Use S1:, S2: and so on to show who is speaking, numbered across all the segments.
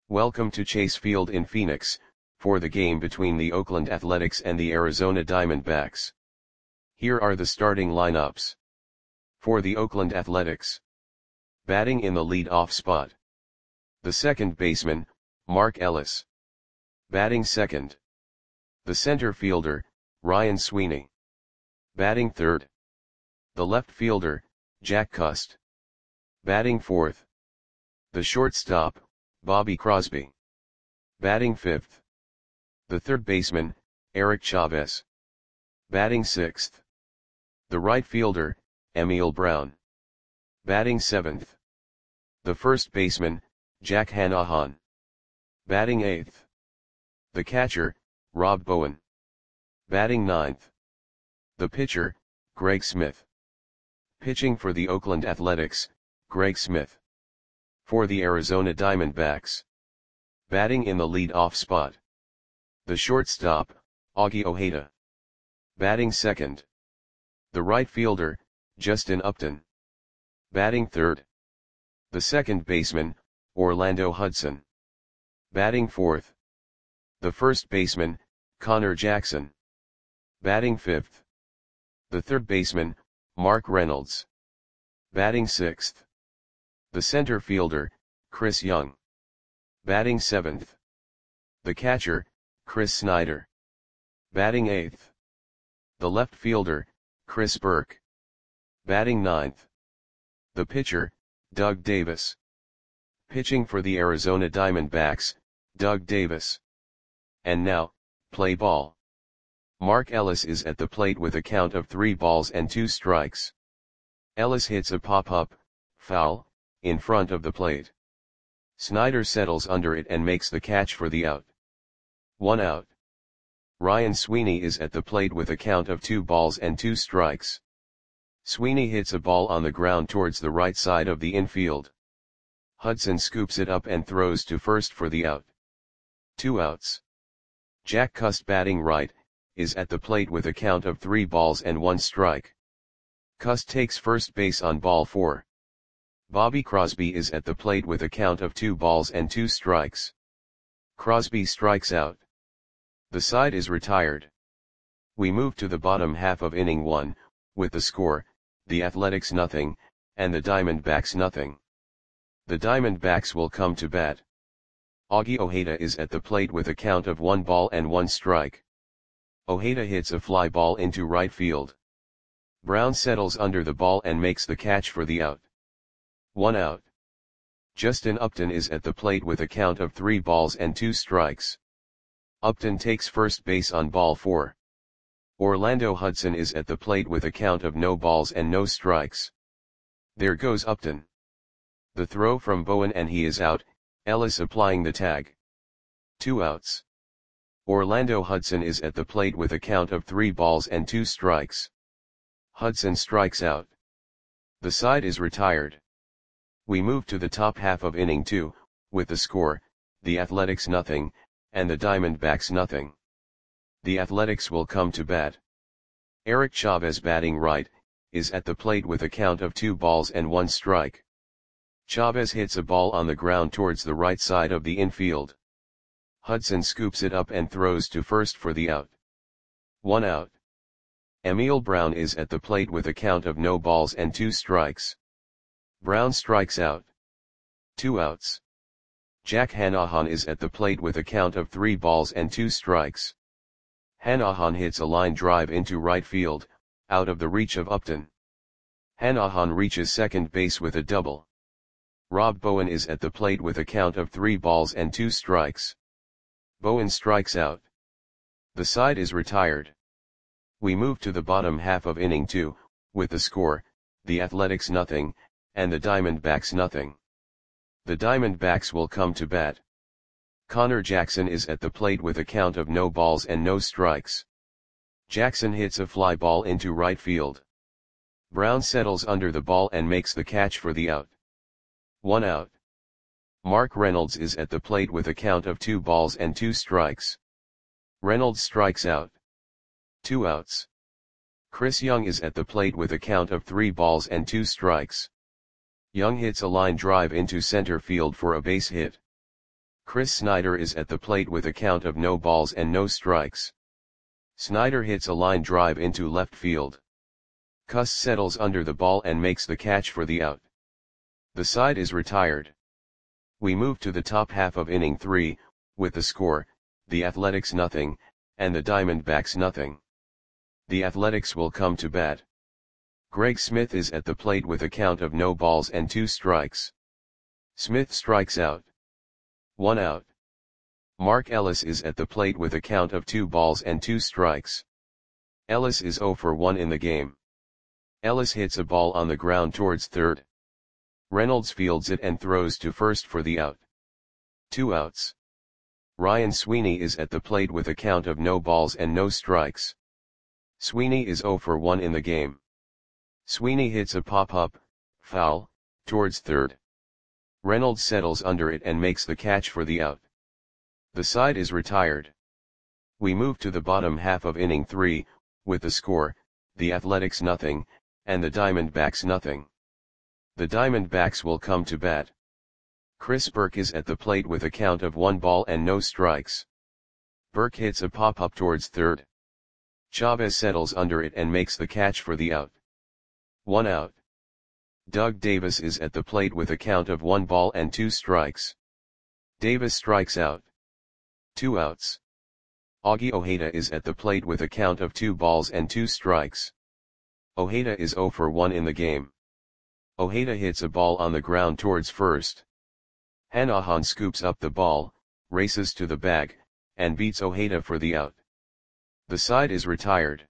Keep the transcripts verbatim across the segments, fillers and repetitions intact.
S1: Welcome to Chase Field in Phoenix, for the game between the Oakland Athletics and the Arizona Diamondbacks. Here are the starting lineups. For the Oakland Athletics. Batting in the lead-off spot. The second baseman, Mark Ellis. Batting second. The center fielder, Ryan Sweeney. Batting third. The left fielder, Jack Cust. Batting fourth. The shortstop, Bobby Crosby. Batting fifth. The third baseman, Eric Chavez. Batting sixth. The right fielder, Emil Brown. Batting seventh. The first baseman, Jack Hannahan. Batting eighth. The catcher, Rob Bowen. Batting ninth. The pitcher, Greg Smith. Pitching for the Oakland Athletics, Greg Smith. For the Arizona Diamondbacks. Batting in the lead-off spot. The shortstop, Augie Ojeda. Batting second. The right fielder, Justin Upton. Batting third. The second baseman, Orlando Hudson. Batting fourth. The first baseman, Connor Jackson. Batting fifth. The third baseman, Mark Reynolds. Batting sixth. The center fielder, Chris Young. Batting seventh. The catcher, Chris Snyder. Batting eighth. The left fielder, Chris Burke. Batting ninth. The pitcher, Doug Davis. Pitching for the Arizona Diamondbacks, Doug Davis. And now, play ball. Mark Ellis is at the plate with a count of three balls and two strikes. Ellis hits a pop-up, foul, in front of the plate. Snyder settles under it and makes the catch for the out. One out. Ryan Sweeney is at the plate with a count of two balls and two strikes. Sweeney hits a ball on the ground towards the right side of the infield. Hudson scoops it up and throws to first for the out. Two outs. Jack Cust, batting right, is at the plate with a count of three balls and one strike. Cust takes first base on ball four. Bobby Crosby is at the plate with a count of two balls and two strikes. Crosby strikes out. The side is retired. We move to the bottom half of inning one, with the score, the Athletics nothing, and the Diamondbacks nothing. The Diamondbacks will come to bat. Augie Ojeda is at the plate with a count of one ball and one strike. Ojeda hits a fly ball into right field. Brown settles under the ball and makes the catch for the out. One out. Justin Upton is at the plate with a count of three balls and two strikes. Upton takes first base on ball four. Orlando Hudson is at the plate with a count of no balls and no strikes. There goes Upton. The throw from Bowen and he is out, Ellis applying the tag. Two outs. Orlando Hudson is at the plate with a count of three balls and two strikes. Hudson strikes out. The side is retired. We move to the top half of inning two, with the score, the Athletics nothing, and the Diamondbacks nothing. The Athletics will come to bat. Eric Chavez, batting right, is at the plate with a count of two balls and one strike. Chavez hits a ball on the ground towards the right side of the infield. Hudson scoops it up and throws to first for the out. One out. Emil Brown is at the plate with a count of no balls and two strikes. Brown strikes out. Two outs. Jack Hannahan is at the plate with a count of three balls and two strikes. Hannahan hits a line drive into right field, out of the reach of Upton. Hannahan reaches second base with a double. Rob Bowen is at the plate with a count of three balls and two strikes. Bowen strikes out. The side is retired. We move to the bottom half of inning two, with the score, the Athletics nothing, and the Diamondbacks nothing. The Diamondbacks will come to bat. Connor Jackson is at the plate with a count of no balls and no strikes. Jackson hits a fly ball into right field. Brown settles under the ball and makes the catch for the out. One out. Mark Reynolds is at the plate with a count of two balls and two strikes. Reynolds strikes out. Two outs. Chris Young is at the plate with a count of three balls and two strikes. Young hits a line drive into center field for a base hit. Chris Snyder is at the plate with a count of no balls and no strikes. Snyder hits a line drive into left field. Cuss settles under the ball and makes the catch for the out. The side is retired. We move to the top half of inning three, with the score, the Athletics nothing, and the Diamondbacks nothing. The Athletics will come to bat. Greg Smith is at the plate with a count of no balls and two strikes. Smith strikes out. One out. Mark Ellis is at the plate with a count of two balls and two strikes. Ellis is oh for one in the game. Ellis hits a ball on the ground towards third. Reynolds fields it and throws to first for the out. Two outs. Ryan Sweeney is at the plate with a count of no balls and no strikes. Sweeney is oh for one in the game. Sweeney hits a pop-up, foul, towards third. Reynolds settles under it and makes the catch for the out. The side is retired. We move to the bottom half of inning three, with the score, the Athletics nothing, and the Diamondbacks nothing. The Diamondbacks will come to bat. Chris Burke is at the plate with a count of one ball and no strikes. Burke hits a pop-up towards third. Chavez settles under it and makes the catch for the out. One out. Doug Davis is at the plate with a count of one ball and two strikes. Davis strikes out. Two outs. Augie Ojeda is at the plate with a count of two balls and two strikes. Ojeda is oh for one in the game. Ojeda hits a ball on the ground towards first. Hanahan scoops up the ball, races to the bag, and beats Ojeda for the out. The side is retired.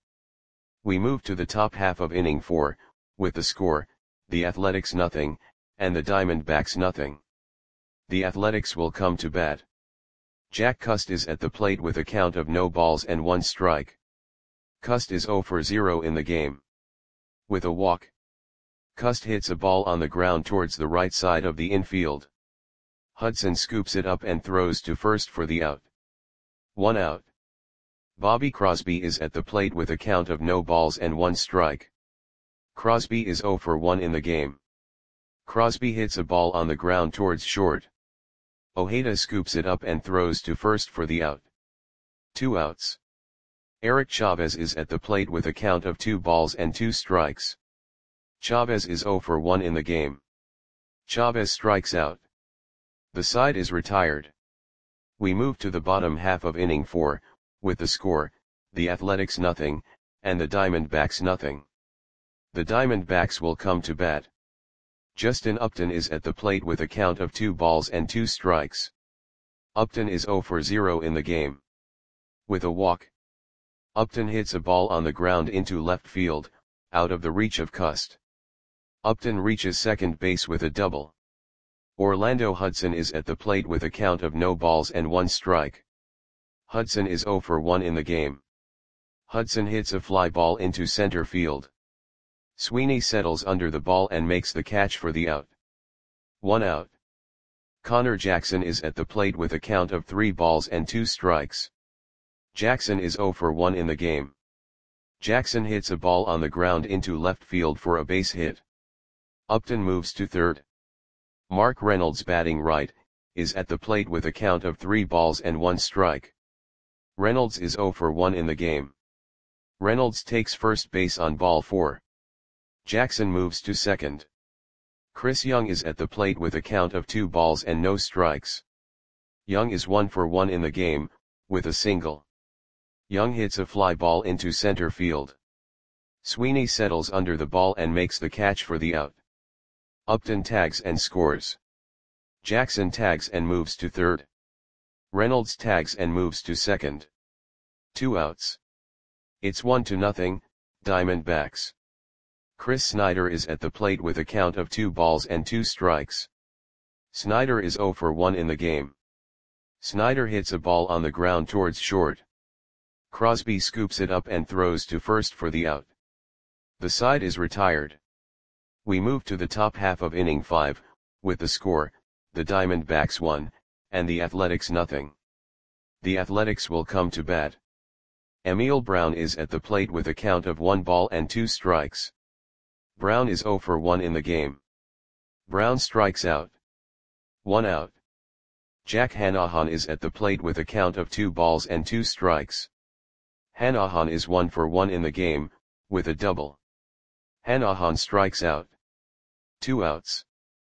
S1: We move to the top half of inning four, with the score, the Athletics nothing, and the Diamondbacks nothing. The Athletics will come to bat. Jack Cust is at the plate with a count of no balls and one strike. Cust is oh for zero in the game. With a walk. Cust hits a ball on the ground towards the right side of the infield. Hudson scoops it up and throws to first for the out. One out. Bobby Crosby is at the plate with a count of no balls and one strike. Crosby is oh for one in the game. Crosby hits a ball on the ground towards short. Ojeda scoops it up and throws to first for the out. Two outs. Eric Chavez is at the plate with a count of two balls and two strikes. Chavez is oh for one in the game. Chavez strikes out. The side is retired. We move to the bottom half of inning four, with the score, the Athletics nothing, and the Diamondbacks nothing. The Diamondbacks will come to bat. Justin Upton is at the plate with a count of two balls and two strikes. Upton is oh for zero in the game. With a walk. Upton hits a ball on the ground into left field, out of the reach of Cust. Upton reaches second base with a double. Orlando Hudson is at the plate with a count of no balls and one strike. Hudson is oh for one in the game. Hudson hits a fly ball into center field. Sweeney settles under the ball and makes the catch for the out. One out. Connor Jackson is at the plate with a count of three balls and two strikes. Jackson is oh for one in the game. Jackson hits a ball on the ground into left field for a base hit. Upton moves to third. Mark Reynolds, batting right, is at the plate with a count of three balls and one strike. Reynolds is oh for one in the game. Reynolds takes first base on ball four. Jackson moves to second. Chris Young is at the plate with a count of two balls and no strikes. Young is one for one in the game, with a single. Young hits a fly ball into center field. Sweeney settles under the ball and makes the catch for the out. Upton tags and scores. Jackson tags and moves to third. Reynolds tags and moves to second. Two outs. It's one to nothing, Diamondbacks. Chris Snyder is at the plate with a count of two balls and two strikes. Snyder is oh for one in the game. Snyder hits a ball on the ground towards short. Crosby scoops it up and throws to first for the out. The side is retired. We move to the top half of inning five, with the score, the Diamondbacks one, and the Athletics nothing. The Athletics will come to bat. Emil Brown is at the plate with a count of one ball and two strikes. Brown is oh for one in the game. Brown strikes out. One out. Jack Hanahan is at the plate with a count of two balls and two strikes. Hanahan is one for one in the game, with a double. Hanahan strikes out. Two outs.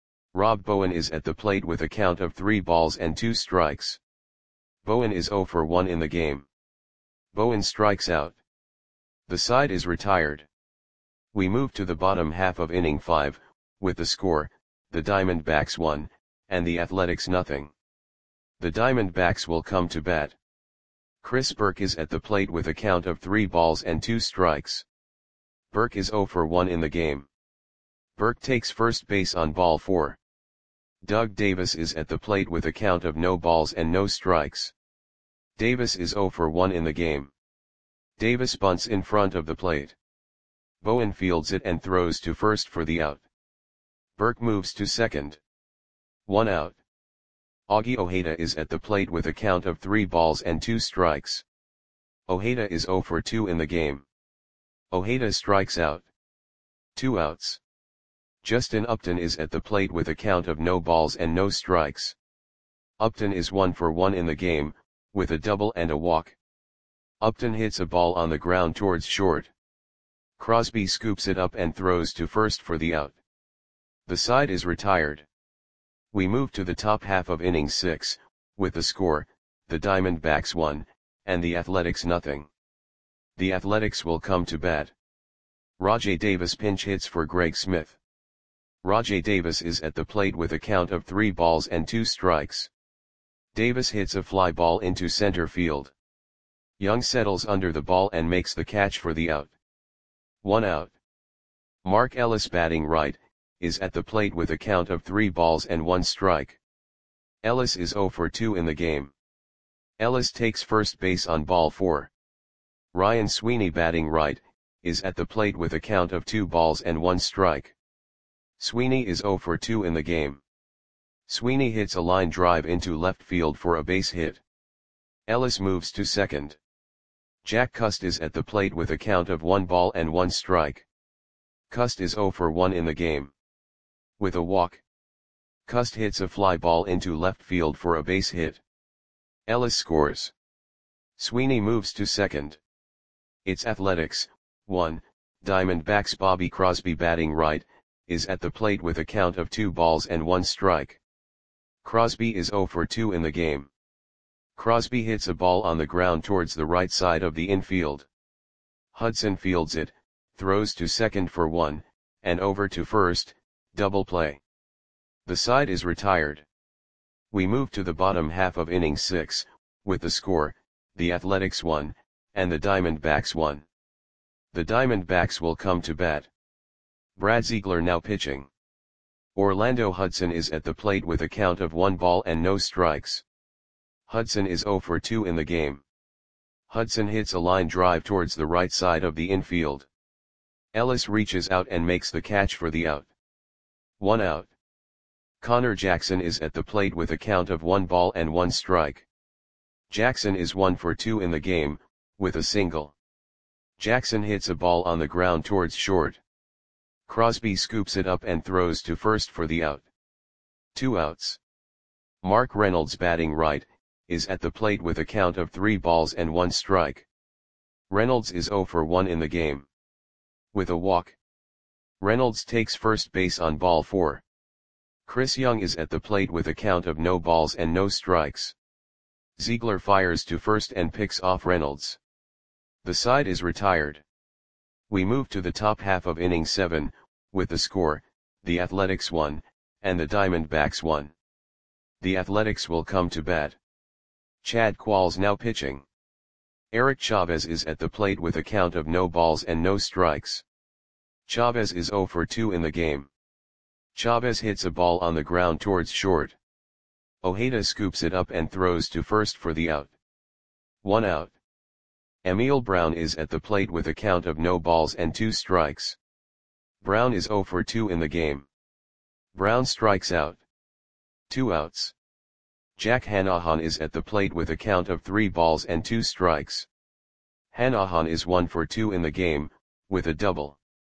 S1: Rob Bowen is at the plate with a count of three balls and two strikes. Bowen is zero for one in the game. Bowen strikes out. The side is retired. We move to the bottom half of inning five, with the score, the Diamondbacks one, and the Athletics nothing. The Diamondbacks will come to bat. Chris Burke is at the plate with a count of three balls and two strikes. Burke is zero for one in the game. Burke takes first base on ball four. Doug Davis is at the plate with a count of no balls and no strikes. Davis is zero for one in the game. Davis bunts in front of the plate. Bowen fields it and throws to first for the out. Burke moves to second. One out. Augie Ojeda is at the plate with a count of three balls and two strikes. Ojeda is zero for two in the game. Ojeda strikes out. Two outs. Justin Upton is at the plate with a count of no balls and no strikes. Upton is one for one in the game, with a double and a walk. Upton hits a ball on the ground towards short. Crosby scoops it up and throws to first for the out. The side is retired. We move to the top half of inning six, with the score, the Diamondbacks one, and the Athletics nothing. The Athletics will come to bat. Rajai Davis pinch hits for Greg Smith. Rajai Davis is at the plate with a count of three balls and two strikes. Davis hits a fly ball into center field. Young settles under the ball and makes the catch for the out. One out. Mark Ellis, batting right, is at the plate with a count of three balls and one strike. Ellis is zero for two in the game. Ellis takes first base on ball four. Ryan Sweeney, batting right, is at the plate with a count of two balls and one strike. Sweeney is zero for two in the game. Sweeney hits a line drive into left field for a base hit. Ellis moves to second. Jack Cust is at the plate with a count of one ball and one strike. Cust is zero for one in the game. With a walk. Cust hits a fly ball into left field for a base hit. Ellis scores. Sweeney moves to second. It's Athletics, one, Diamondbacks. Bobby Crosby, batting right, is at the plate with a count of two balls and one strike. Crosby is zero for two in the game. Crosby hits a ball on the ground towards the right side of the infield. Hudson fields it, throws to second for one, and over to first, double play. The side is retired. We move to the bottom half of inning six, with the score, the Athletics one, and the Diamondbacks one. The Diamondbacks will come to bat. Brad Ziegler now pitching. Orlando Hudson is at the plate with a count of one ball and no strikes. Hudson is zero for two in the game. Hudson hits a line drive towards the right side of the infield. Ellis reaches out and makes the catch for the out. One out. Connor Jackson is at the plate with a count of one ball and one strike. Jackson is one for two in the game, with a single. Jackson hits a ball on the ground towards short. Crosby scoops it up and throws to first for the out. Two outs. Mark Reynolds, batting right, is at the plate with a count of three balls and one strike. Reynolds is zero for one in the game. With a walk. Reynolds takes first base on ball four. Chris Young is at the plate with a count of no balls and no strikes. Ziegler fires to first and picks off Reynolds. The side is retired. We move to the top half of inning seven, with the score, the Athletics one, and the Diamondbacks one. The Athletics will come to bat. Chad Qualls now pitching. Eric Chavez is at the plate with a count of no balls and no strikes. Chavez is zero for two in the game. Chavez hits a ball on the ground towards short. Ojeda scoops it up and throws to first for the out. One out. Emil Brown is at the plate with a count of no balls and two strikes. Brown is zero for two in the game. Brown strikes out. Two outs. Jack Hanahan is at the plate with a count of three balls and two strikes. Hanahan is one for two in the game, with a double.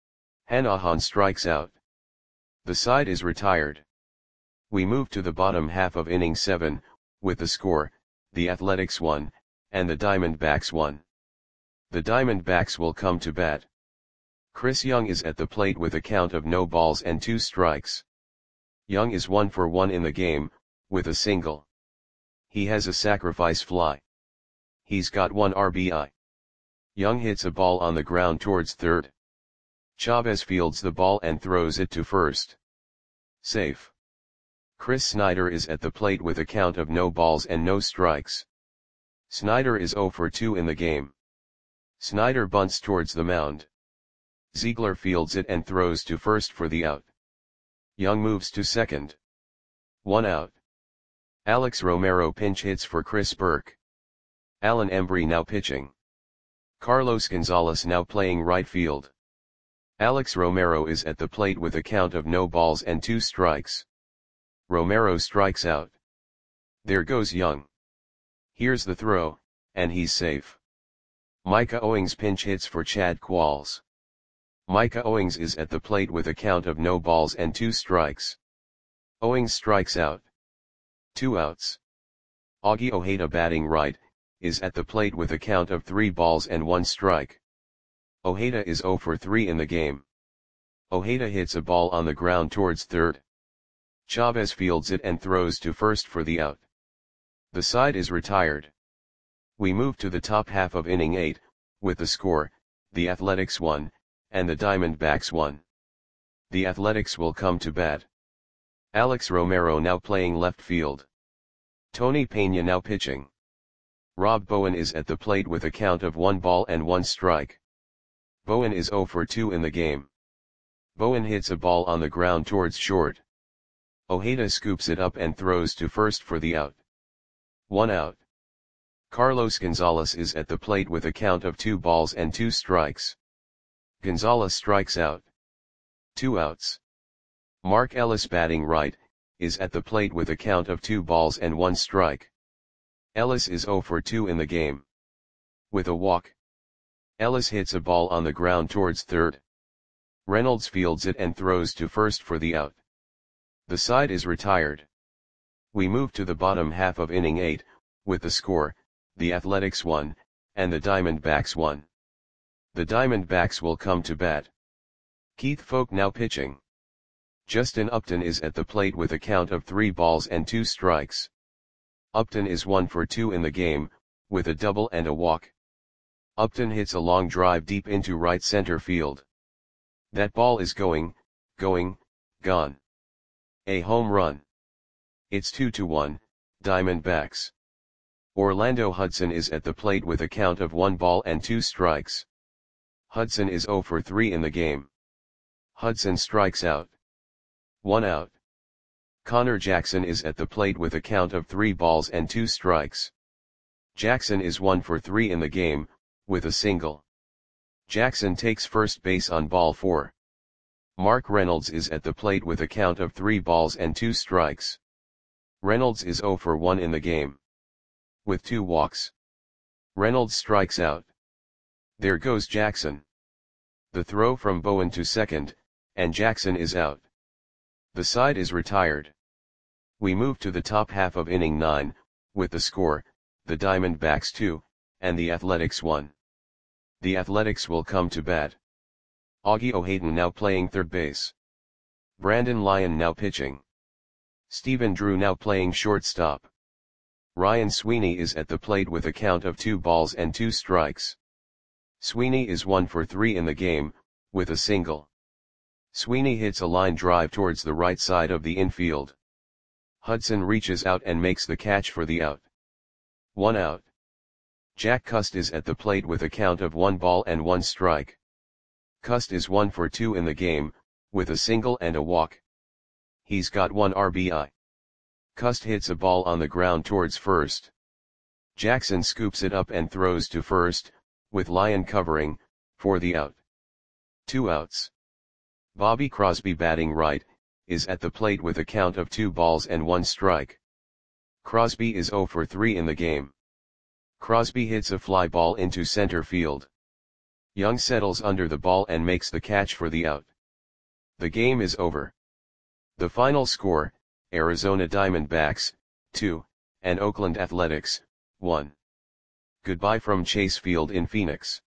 S1: Hanahan strikes out. The side is retired. We move to the bottom half of inning seven, with the score, the Athletics one, and the Diamondbacks one. The Diamondbacks will come to bat. Chris Young is at the plate with a count of no balls and two strikes. Young is one for one in the game, with a single. He has a sacrifice fly. He's got one R B I. Young hits a ball on the ground towards third. Chavez fields the ball and throws it to first. Safe. Chris Snyder is at the plate with a count of no balls and no strikes. Snyder is zero for two in the game. Snyder bunts towards the mound. Ziegler fields it and throws to first for the out. Young moves to second. One out. Alex Romero pinch hits for Chris Burke. Alan Embry now pitching. Carlos Gonzalez now playing right field. Alex Romero is at the plate with a count of no balls and two strikes. Romero strikes out. There goes Young. Here's the throw, and he's safe. Micah Owings pinch hits for Chad Qualls. Micah Owings is at the plate with a count of no balls and two strikes. Owings strikes out. Two outs. Augie Ojeda batting right, is at the plate with a count of three balls and one strike. Ojeda is zero for three in the game. Ojeda hits a ball on the ground towards third. Chavez fields it and throws to first for the out. The side is retired. We move to the top half of inning eight, with the score, the Athletics one, and the Diamondbacks one. The Athletics will come to bat. Alex Romero now playing left field. Tony Pena now pitching. Rob Bowen is at the plate with a count of one ball and one strike. Bowen is zero for two in the game. Bowen hits a ball on the ground towards short. Ojeda scoops it up and throws to first for the out. One out. Carlos Gonzalez is at the plate with a count of two balls and two strikes. Gonzalez strikes out. Two outs. Mark Ellis batting right, is at the plate with a count of two balls and one strike. Ellis is zero for two in the game. With a walk. Ellis hits a ball on the ground towards third. Reynolds fields it and throws to first for the out. The side is retired. We move to the bottom half of inning eight, with the score, the Athletics one, and the Diamondbacks one. The Diamondbacks will come to bat. Keith Folk now pitching. Justin Upton is at the plate with a count of three balls and two strikes. Upton is one for two in the game, with a double and a walk. Upton hits a long drive deep into right center field. That ball is going, going, gone. A home run. It's two to one, Diamondbacks. Orlando Hudson is at the plate with a count of one ball and two strikes. Hudson is zero for three in the game. Hudson strikes out. One out. Connor Jackson is at the plate with a count of three balls and two strikes. Jackson is one for three in the game, with a single. Jackson takes first base on ball four. Mark Reynolds is at the plate with a count of three balls and two strikes. Reynolds is zero for one in the game. With two walks. Reynolds strikes out. There goes Jackson. The throw from Bowen to second, and Jackson is out. The side is retired. We move to the top half of inning nine, with the score, the Diamondbacks two, and the Athletics one. The Athletics will come to bat. Augie Ojeda now playing third base. Brandon Lyon now pitching. Stephen Drew now playing shortstop. Ryan Sweeney is at the plate with a count of two balls and two strikes. Sweeney is one for three in the game, with a single. Sweeney hits a line drive towards the right side of the infield. Hudson reaches out and makes the catch for the out. One out. Jack Cust is at the plate with a count of one ball and one strike. Cust is one for two in the game, with a single and a walk. He's got one R B I. Cust hits a ball on the ground towards first. Jackson scoops it up and throws to first, with Lyon covering, for the out. Two outs. Bobby Crosby batting right, is at the plate with a count of two balls and one strike. Crosby is zero for three in the game. Crosby hits a fly ball into center field. Young settles under the ball and makes the catch for the out. The game is over. The final score, Arizona Diamondbacks, two, and Oakland Athletics, one. Goodbye from Chase Field in Phoenix.